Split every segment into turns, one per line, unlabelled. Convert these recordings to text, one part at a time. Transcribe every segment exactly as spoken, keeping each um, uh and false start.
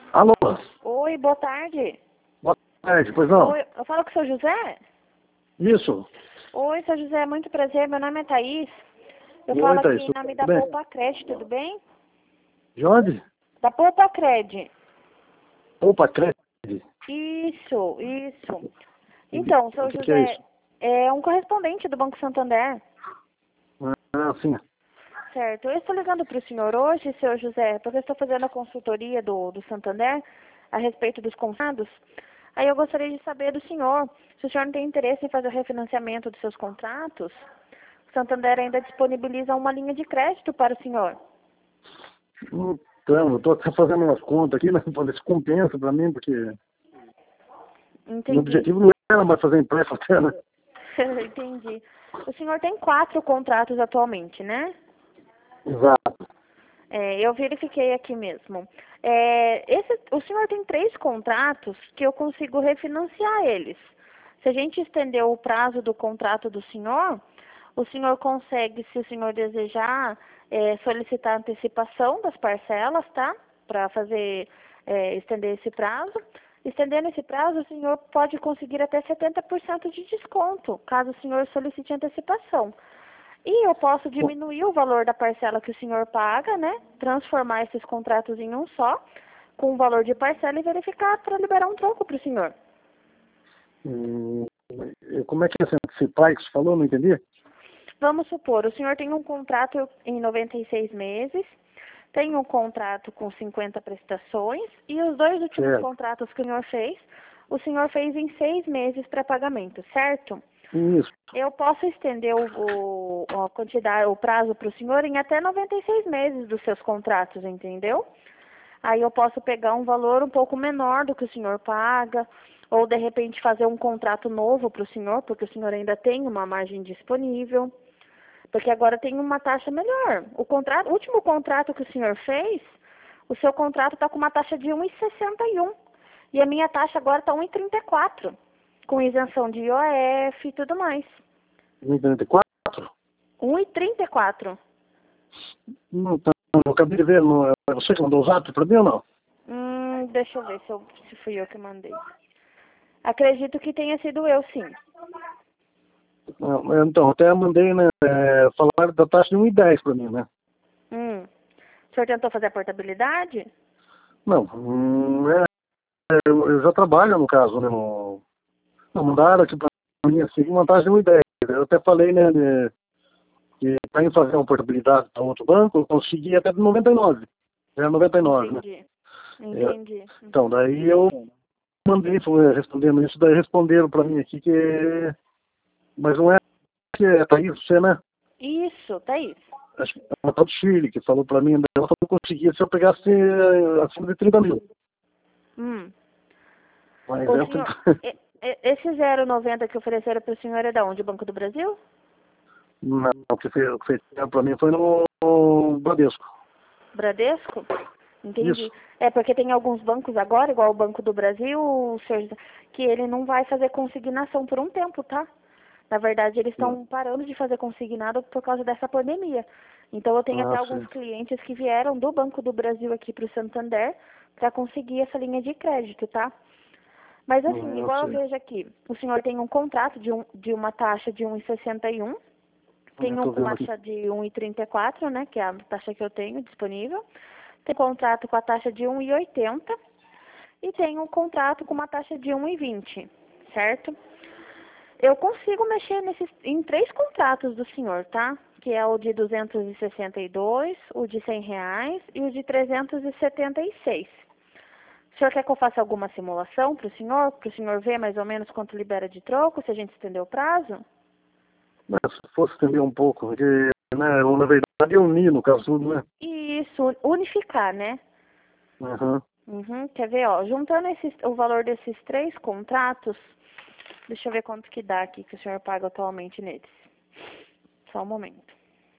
Alô?
Oi, boa tarde.
Boa tarde, pois não?
Oi, eu falo com o seu José?
Isso.
Oi, seu José, muito prazer. Meu nome é Thaís. Eu
Oi,
falo
Thaís,
aqui em
tudo
nome da
bem?
Poupa Cred, tudo bem?
De onde?
Da Poupa Cred.
Opa, crédito.
Isso, isso. Então, seu
O que, que é
José
isso?
é um correspondente do Banco Santander,
Ah, sim.
certo? Eu estou ligando para o senhor hoje, seu José, porque eu estou fazendo a consultoria do, do Santander a respeito dos contratos. Aí eu gostaria de saber do senhor, se o senhor não tem interesse em fazer o refinanciamento dos seus contratos, o Santander ainda disponibiliza uma linha de crédito para o senhor.
Então, eu estou até fazendo umas contas aqui, né, para ver se compensa para mim, porque o
Entendi.
objetivo não era mais fazer empréstimo até, né?
Entendi. O senhor tem quatro contratos atualmente, né?
Exato.
É, eu verifiquei aqui mesmo. É, esse, o senhor tem três contratos que eu consigo refinanciar eles. Se a gente estender o prazo do contrato do senhor, o senhor consegue, se o senhor desejar, é, solicitar antecipação das parcelas, tá? Para fazer, é, estender esse prazo. Estendendo esse prazo, o senhor pode conseguir até setenta por cento de desconto, caso o senhor solicite antecipação. E eu posso diminuir o valor da parcela que o senhor paga, né? Transformar esses contratos em um só, com o valor de parcela e verificar para liberar um troco para o senhor.
Hum, como é que é esse antecipar que você falou? Não entendi?
Vamos supor, o senhor tem um contrato em noventa e seis meses, tem um contrato com cinquenta prestações e os dois últimos
Certo.
contratos que o senhor fez, o senhor fez em seis meses para pagamento, certo?
Isso.
Eu posso estender o, o, a quantidade, o prazo para o senhor em até noventa e seis meses dos seus contratos, entendeu? Aí eu posso pegar um valor um pouco menor do que o senhor paga, ou de repente fazer um contrato novo para o senhor, porque o senhor ainda tem uma margem disponível, porque agora tem uma taxa melhor. O contrato, o último contrato que o senhor fez, o seu contrato está com uma taxa de um vírgula sessenta e um e a minha taxa agora está um vírgula trinta e quatro, com isenção de I O F e tudo mais.
um vírgula trinta e quatro?
um vírgula trinta e quatro.
Não, tá, eu acabei de ver. Não, é você que mandou o zap para mim ou não?
Hum, deixa eu ver se, eu, se fui eu que mandei. Acredito que tenha sido eu, sim.
Não, então, até mandei, né? É, falaram da taxa de um vírgula dez para mim, né?
Hum. O senhor tentou fazer a portabilidade?
Não, hum, é, eu, eu já trabalho, no caso, né? No, não, mandaram aqui para mim assim, uma taxa de um vírgula dez. Eu até falei, né? De, que para ir fazer uma portabilidade para outro banco, eu consegui até de noventa e nove. Era noventa e nove, né?
Entendi.
É,
Entendi.
então, daí eu mandei, foi, respondendo isso, daí responderam para mim aqui que. Mas não é que é, tá aí você, né?
Isso, tá isso.
Acho que é uma tal de Shirley que falou para mim, ela falou que eu conseguia se eu pegasse eh, acima de trinta mil.
Hum.
Mas
O
é
senhor,
trinta.
e- e- esse zero vírgula noventa que ofereceram para o senhor é da onde? Banco do Brasil?
Não, o que fez, o que fez para mim foi no, no Bradesco.
Bradesco?
Isso.
Entendi. É porque tem alguns bancos agora, igual o Banco do Brasil, senhor, que ele não vai fazer consignação por um tempo, tá? Na verdade, eles
Sim.
estão parando de fazer consignado por causa dessa pandemia. Então, eu tenho até
Ah,
alguns
sim.
clientes que vieram do Banco do Brasil aqui para o Santander para conseguir essa linha de crédito, tá? Mas assim,
Ah,
igual eu
sim.
vejo aqui, o senhor tem um contrato de, um, de uma taxa de um vírgula sessenta e um, tem
Eu
um
tô
com
vendo
uma
aqui.
taxa de um vírgula trinta e quatro, né, que é a taxa que eu tenho disponível. Tem contrato com a taxa de um vírgula oitenta e tem um contrato com uma taxa de um vírgula vinte, certo? Eu consigo mexer nesses, em três contratos do senhor, tá? Que é o de duzentos e sessenta e dois, o de cem reais e o de trezentos e setenta e seis. O senhor quer que eu faça alguma simulação para o senhor? Para o senhor ver mais ou menos quanto libera de troco, se a gente estender o prazo?
Mas se fosse entender um pouco, porque, né, eu, na verdade eu uni no caso tudo, né?
Isso, unificar, né?
Aham.
Uhum, quer ver, ó, juntando esses, o valor desses três contratos, deixa eu ver quanto que dá aqui que o senhor paga atualmente neles. Só um momento.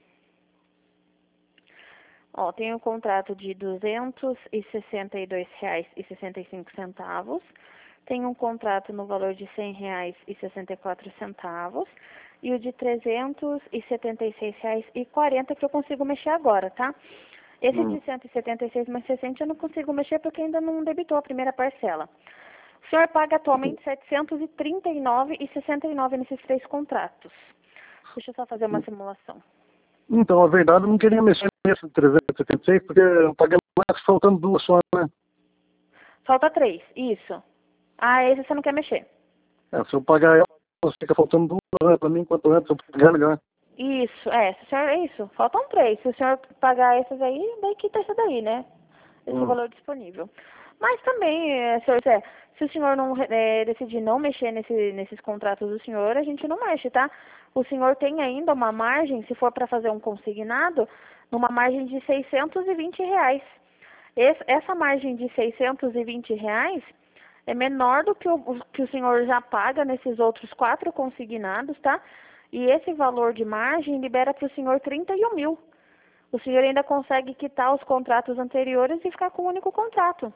Ó, tem um contrato de duzentos e sessenta e dois reais e sessenta e cinco centavos. Tem um contrato no valor de cem reais e sessenta e quatro centavos. E o de trezentos e setenta e seis reais e quarenta que eu consigo mexer agora, tá? Esse
Hum.
de cento e setenta e seis mais sessenta eu não consigo mexer porque ainda não debitou a primeira parcela. O senhor paga atualmente setecentos e trinta e nove reais e sessenta e nove centavos nesses três contratos. Deixa eu só fazer uma simulação.
Então, a verdade, eu não queria mexer nesse trezentos e setenta e seis, porque eu paguei mais faltando duas só, né?
Falta três, isso. Ah, esse você não quer mexer.
É, se eu pagar ela, fica faltando duas, né? Pra mim, quanto antes eu pagar, melhor.
Isso, é, se o senhor, é isso. Faltam três. Se o senhor pagar esses aí, daí quita essa daí, né? Esse é o
Hum.
valor disponível. Mas também, é, senhor Zé, se o senhor não é, decidir não mexer nesse, nesses contratos do senhor, a gente não mexe, tá? O senhor tem ainda uma margem, se for para fazer um consignado, numa margem de seiscentos e vinte reais. Esse, essa margem de seiscentos e vinte reais é menor do que o, o que o senhor já paga nesses outros quatro consignados, tá? E esse valor de margem libera para o senhor trinta e um mil. O senhor ainda consegue quitar os contratos anteriores e ficar com um único contrato.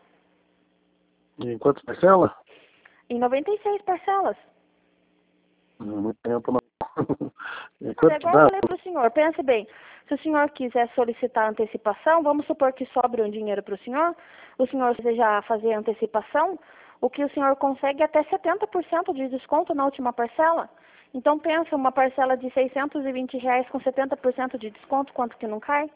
E em quantas parcelas?
Em noventa e seis parcelas.
Não, muito tempo, não. E
É
quanto que
igual eu
dá?
falei para o senhor, pense bem, se o senhor quiser solicitar antecipação, vamos supor que sobre um dinheiro para o senhor, o senhor deseja fazer antecipação, o que o senhor consegue é até setenta por cento de desconto na última parcela. Então pensa, uma parcela de seiscentos e vinte reais com setenta por cento de desconto, quanto que não cai?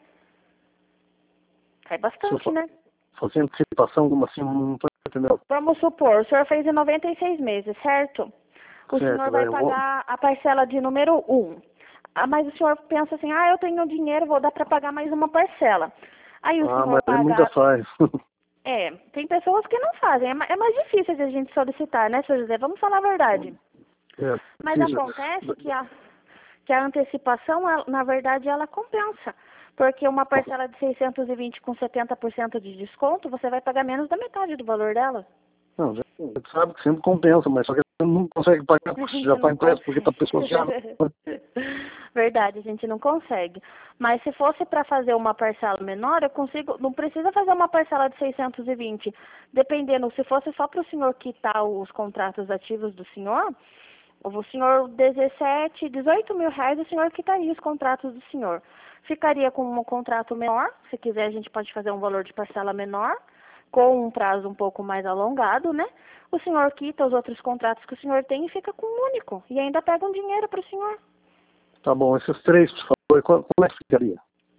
Cai
Se eu
bastante,
fa-
né?
fazer antecipação, como assim, não tô entendendo.
Vamos supor, o senhor fez em noventa e seis meses, certo? O senhor
Certo,
vai
vai, eu vou...
pagar a parcela de número um. Ah, mas o senhor pensa assim, ah, eu tenho dinheiro, vou dar para pagar mais uma parcela. Aí o
Ah,
senhor
mas ele nunca
paga...
faz.
É, tem pessoas que não fazem, é ma- é mais difícil de a gente solicitar, né, senhor José? Vamos falar a verdade.
É,
Mas
precisa.
acontece que a, que a antecipação, ela- na verdade, ela compensa. Porque uma parcela de seiscentos e vinte com setenta por cento de desconto, você vai pagar menos da metade do valor dela.
Não, já você sabe que sempre compensa, mas só que você não consegue pagar
A
porque
gente
já está
não
impresso, porque está
consegue.
pessoa já.
Verdade, a gente não consegue. Mas se fosse para fazer uma parcela menor, eu consigo. Não precisa fazer uma parcela de seiscentos e vinte. Dependendo, se fosse só para o senhor quitar os contratos ativos do senhor, o senhor dezessete, dezoito mil reais, o senhor quitaria os contratos do senhor. Ficaria com um contrato menor. Se quiser, a gente pode fazer um valor de parcela menor, com um prazo um pouco mais alongado, né? O senhor quita os outros contratos que o senhor tem e fica com um único. E ainda pega um dinheiro para o senhor.
Tá bom, esses três, por favor, qual- como é que ficaria?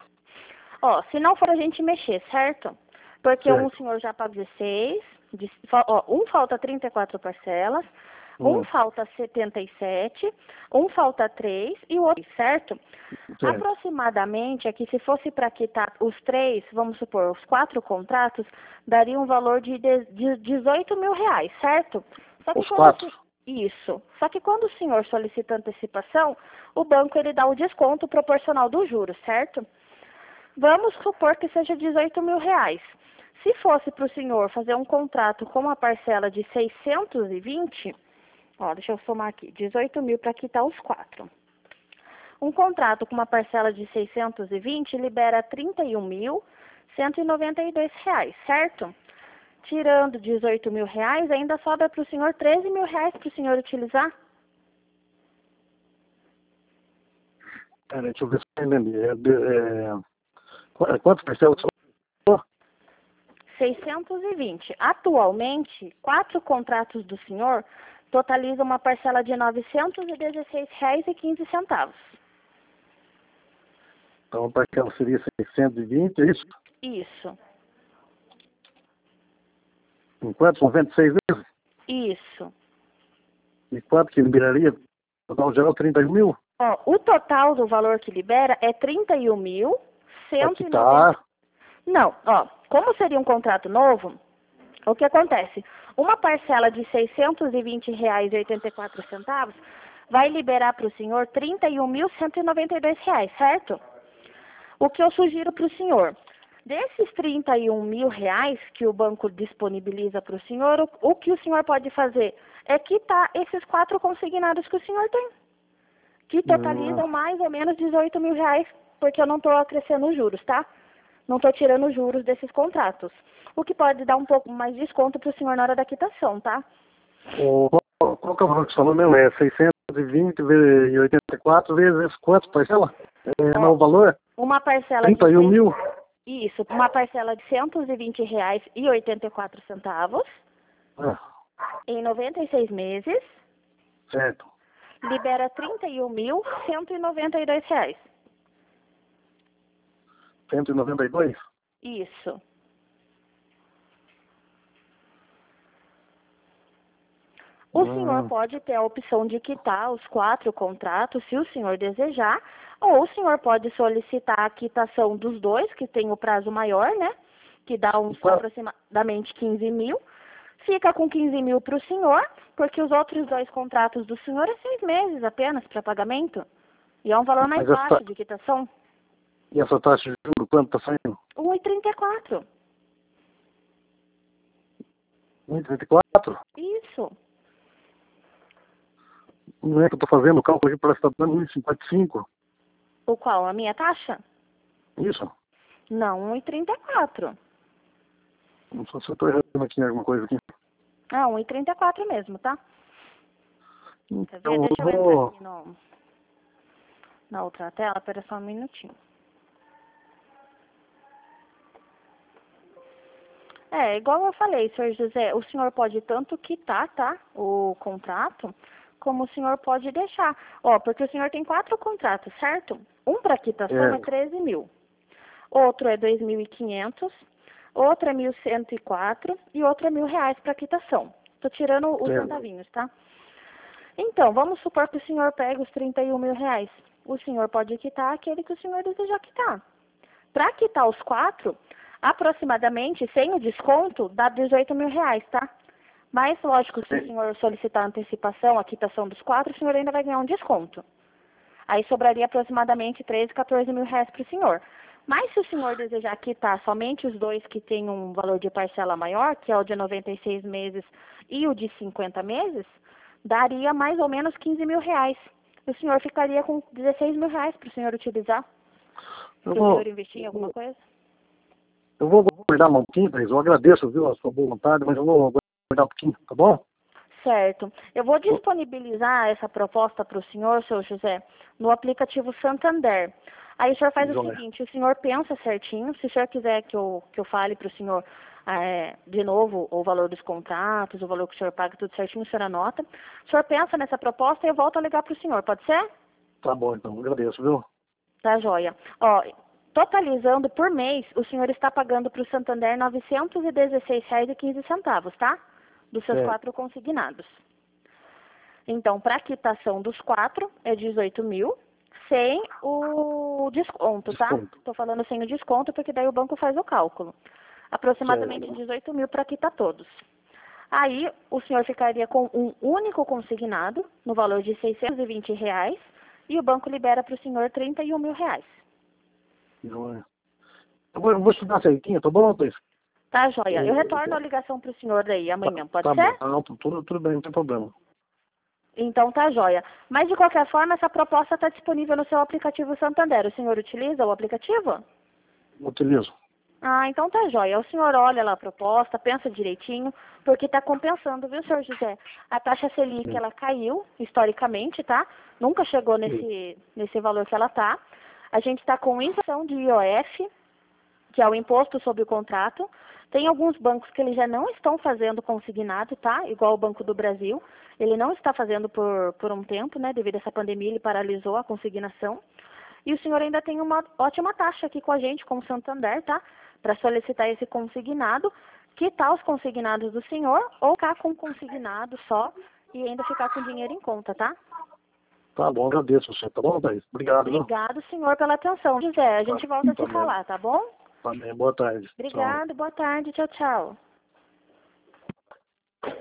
Ó, se não for a gente mexer, certo? Porque um
Certo.
o senhor já paga dezesseis, de, fa- ó, um falta trinta e quatro parcelas, um
Hum,
falta setenta e sete, um falta três e o outro, certo?
certo.
Aproximadamente, aqui, se fosse para quitar os três, vamos supor, os quatro contratos, daria um valor de, de, de dezoito mil reais, certo? Só que
Os
quando
quatro.
se- isso. Só que quando o senhor solicita antecipação, o banco ele dá o desconto proporcional dos juros, certo? Vamos supor que seja dezoito mil reais. Se fosse para o senhor fazer um contrato com uma parcela de seiscentos e vinte, ó, deixa eu somar aqui, dezoito mil para quitar os quatro. Um contrato com uma parcela de seiscentos e vinte libera trinta e um mil cento e noventa e dois reais, certo? Tirando dezoito mil reais, ainda sobra para o senhor treze mil reais para o senhor utilizar.
Pera, deixa eu ver se eu entendi. É, de- é, qu- quantas parcelas são?
seiscentos e vinte. Atualmente, quatro contratos do senhor totalizam uma parcela de novecentos e dezesseis reais e quinze centavos.
Então, a parcela seria seiscentos e vinte, é isso?
Isso,
Em quantos? noventa e seis vezes?
isso.
E quanto que liberaria? Total geral, trinta mil?
Ó, o total do valor que libera é trinta e um mil cento
Aqui
e noventa.
tá.
Não, ó, como seria um contrato novo, o que acontece? Uma parcela de seiscentos e vinte reais e oitenta e quatro centavos vai liberar para o senhor trinta e um mil cento e noventa e dois reais, certo? O que eu sugiro para o senhor? Desses trinta e um mil reais que o banco disponibiliza para o senhor, o, o que o senhor pode fazer é quitar esses quatro consignados que o senhor tem, que
Hum,
totalizam mais ou menos dezoito mil reais, porque eu não estou acrescendo os juros, tá? Não estou tirando os juros desses contratos. O que pode dar um pouco mais de desconto para o senhor na hora da quitação, tá?
o, qual, qual que é o valor que você falou mesmo? É seiscentos e vinte vezes oitenta e quatro vezes quantas parcelas? É, não,
Ó,
o valor?
uma parcela de
trinta e um
seis-
mil?
Isso, uma parcela de cento e vinte reais e oitenta e quatro centavos,
Ah,
em noventa e seis meses,
certo.
libera trinta e um mil cento e noventa e dois reais.
cento e noventa e dois?
Isso. O senhor
Hum,
pode ter a opção de quitar os quatro contratos, se o senhor desejar, ou o senhor pode solicitar a quitação dos dois, que tem o prazo maior, né? Que dá uns
qual-
aproximadamente quinze mil. Fica com quinze mil para o senhor, porque os outros dois contratos do senhor é seis meses apenas para pagamento. E é um valor mais
mas essa,
baixo de quitação.
e essa taxa de juros, quanto está saindo?
um vírgula trinta e quatro.
um vírgula trinta e quatro?
Isso.
Não é que eu estou fazendo o cálculo aqui, parece que está dando um vírgula cinquenta e cinco.
O qual? A minha taxa?
Isso.
Não, um vírgula trinta e quatro.
Não sei se eu estou errando aqui em alguma coisa aqui.
Ah, um vírgula trinta e quatro mesmo, tá? Quer
Então,
ver?
eu
Deixa eu entrar
vou...
aqui no, na outra tela, espera só um minutinho. É, igual eu falei, senhor José, o senhor pode tanto quitar, tá, o contrato, como o senhor pode deixar. Ó, porque o senhor tem quatro contratos, certo? Um para quitação
É,
é treze mil, outro é dois mil e quinhentos, outro é mil cento e quatro e outro é mil reais para quitação. Tô tirando os
é,
centavinhos, tá? Então, vamos supor que o senhor pega os trinta e um mil reais. O senhor pode quitar aquele que o senhor desejar quitar. Para quitar os quatro, aproximadamente, sem o desconto, dá dezoito mil reais, tá? Mas, lógico, se o senhor solicitar antecipação, a quitação dos quatro, o senhor ainda vai ganhar um desconto. Aí sobraria aproximadamente treze, quatorze mil reais para o senhor. Mas se o senhor desejar quitar somente os dois que têm um valor de parcela maior, que é o de noventa e seis meses e o de cinquenta meses, daria mais ou menos quinze mil reais. O senhor ficaria com dezesseis mil reais para o senhor utilizar,
eu
para o senhor
vou...
investir em alguma coisa.
Eu vou guardar um pouquinho, Thaís. Eu agradeço, viu, a sua boa vontade, mas eu vou guardar um pouquinho, tá bom?
Certo. Eu vou disponibilizar essa proposta para o senhor, seu José, no aplicativo Santander. Aí o senhor faz o
Joia.
seguinte, o senhor pensa certinho, se o senhor quiser que eu, que eu fale para o senhor é, de novo o valor dos contratos, o valor que o senhor paga, tudo certinho, o senhor anota. O senhor pensa nessa proposta e eu volto a ligar para o senhor, pode ser?
Tá bom, então. Agradeço, viu?
Tá, joia. Ó, totalizando por mês, o senhor está pagando para o Santander novecentos e dezesseis reais e quinze centavos, tá? Dos seus
É,
quatro consignados. Então, para a quitação dos quatro, é dezoito mil, sem o desconto, tá?
desconto.
Estou falando sem o desconto, porque daí o banco faz o cálculo. Aproximadamente
Certo.
dezoito mil para quitar todos. Aí, o senhor ficaria com um único consignado, no valor de seiscentos e vinte reais, e o banco libera para o senhor trinta e um mil reais.
Joia. Eu vou, eu vou estudar certinho, tá bom, Thaís?
Tá, joia? Eu
Eu-
retorno a ligação para o senhor daí
Tá,
amanhã, pode
tá bom.
ser?
Tá, não, tudo, tudo bem, não tem problema.
Então tá joia. Mas de qualquer forma, essa proposta está disponível no seu aplicativo Santander. O senhor utiliza o aplicativo?
Utilizo.
Ah, então tá joia. O senhor olha lá a proposta, pensa direitinho, porque está compensando, viu, senhor José? A taxa Selic,
Sim.
ela caiu historicamente, tá? Nunca chegou
Sim.
nesse, nesse valor que ela tá. A gente está com isenção de I O F, que é o imposto sobre o contrato. Tem alguns bancos que eles já não estão fazendo consignado, tá? Igual o Banco do Brasil. Ele não está fazendo por, por um tempo, né? Devido a essa pandemia, ele paralisou a consignação. E o senhor ainda tem uma ótima taxa aqui com a gente, com o Santander, tá? Para solicitar esse consignado, quitar os consignados do senhor ou ficar com consignado só e ainda ficar com dinheiro em conta, tá?
Tá bom, agradeço você, tá bom, Thaís? Obrigado, viu?
Obrigado, senhor, pela atenção. José, a
Tá,
gente volta a
tá
se
bem.
falar, tá bom?
Tá bem, boa tarde. Tchau.
Obrigado, boa tarde, tchau, tchau.